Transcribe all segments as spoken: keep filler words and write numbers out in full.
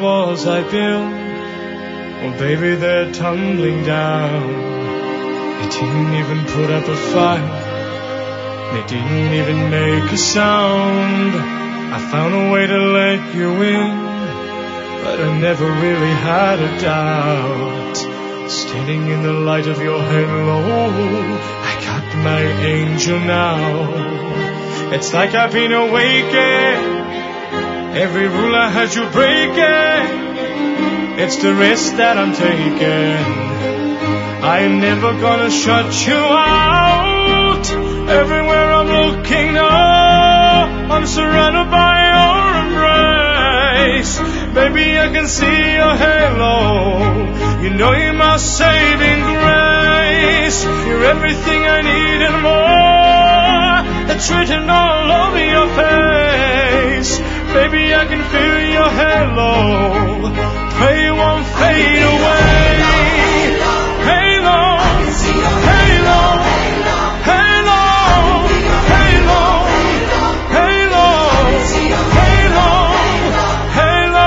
walls I built, well baby they're tumbling down. They didn't even put up a fight, they didn't even make a sound. I found a way to let you in, but I never really had a doubt. Standing in the light of your halo, I got my angel now. It's like I've been awakened, every rule I had you breaking. It's the risk that I'm taking, I ain't never gonna shut you out. Everywhere I'm looking now, I'm surrounded by your embrace. Baby, I can see your halo, you know you're my saving grace. You're everything I need and more, that's written all over your face. Baby, I can feel your halo, pray it won't fade away. Halo, halo, halo, halo, halo, halo, halo.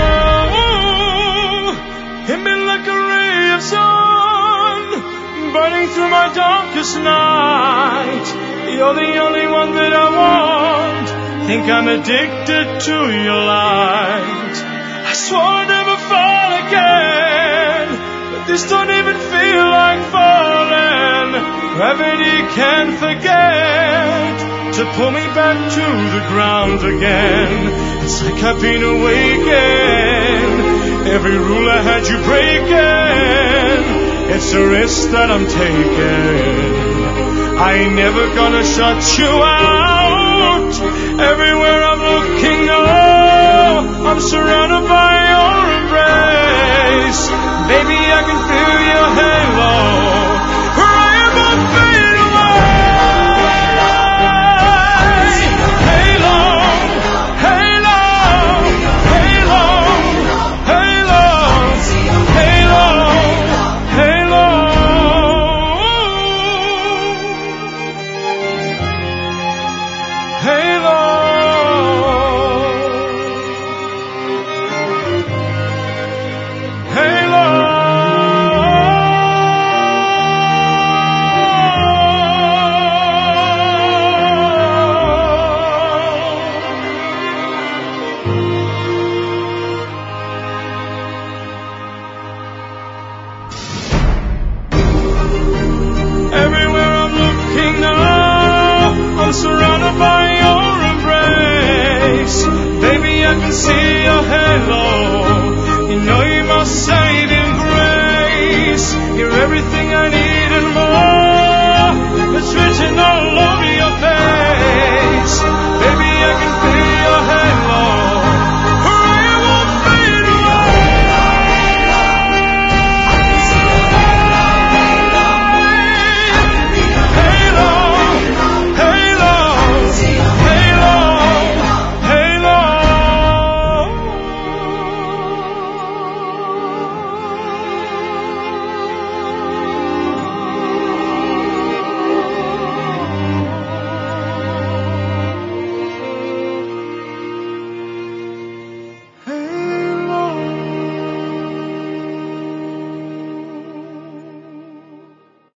Hit me like a ray of sun, burning through my darkest night. You're the only one that I want, think I'm addicted to your light. I swore I'd never fall again, but this don't even feel like falling. Gravity can't forget to pull me back to the ground again. It's like I've been awakened, every rule I had you breaking. It's a risk that I'm taking, I ain't never gonna shut you out. Everywhere I'm looking now, I'm surrounded by your